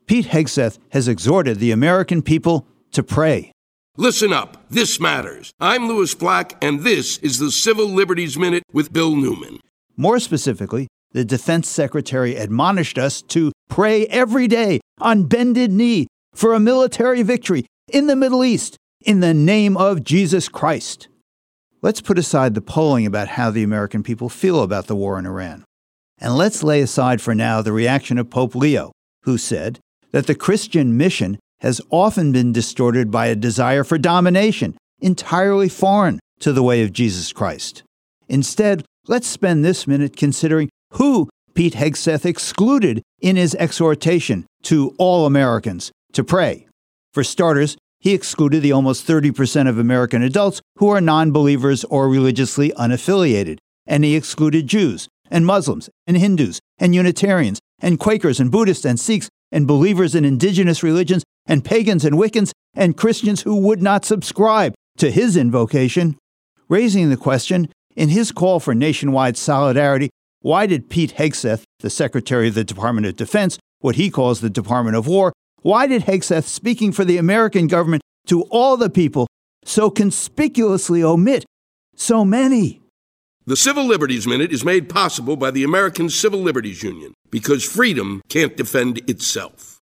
Pete Hegseth has exhorted the American people to pray. Listen up. This matters. I'm Louis Black, and this is the Civil Liberties Minute with Bill Newman. More specifically, the Defense Secretary admonished us to pray every day on bended knee for a military victory in the Middle East in the name of Jesus Christ. Let's put aside the polling about how the American people feel about the war in Iran. And let's lay aside for now the reaction of Pope Leo, who said that the Christian mission has often been distorted by a desire for domination, entirely foreign to the way of Jesus Christ. Instead, let's spend this minute considering who Pete Hegseth excluded in his exhortation to all Americans to pray. For starters, he excluded the almost 30% of American adults who are non-believers or religiously unaffiliated, and he excluded Jews and Muslims and Hindus and Unitarians and Quakers and Buddhists and Sikhs and believers in indigenous religions and pagans and Wiccans and Christians who would not subscribe to his invocation. Raising the question, in his call for nationwide solidarity, why did Pete Hegseth, the Secretary of the Department of Defense, what he calls the Department of War, why did Hegseth, speaking for the American government to all the people, so conspicuously omit so many? The Civil Liberties Minute is made possible by the American Civil Liberties Union, because freedom can't defend itself.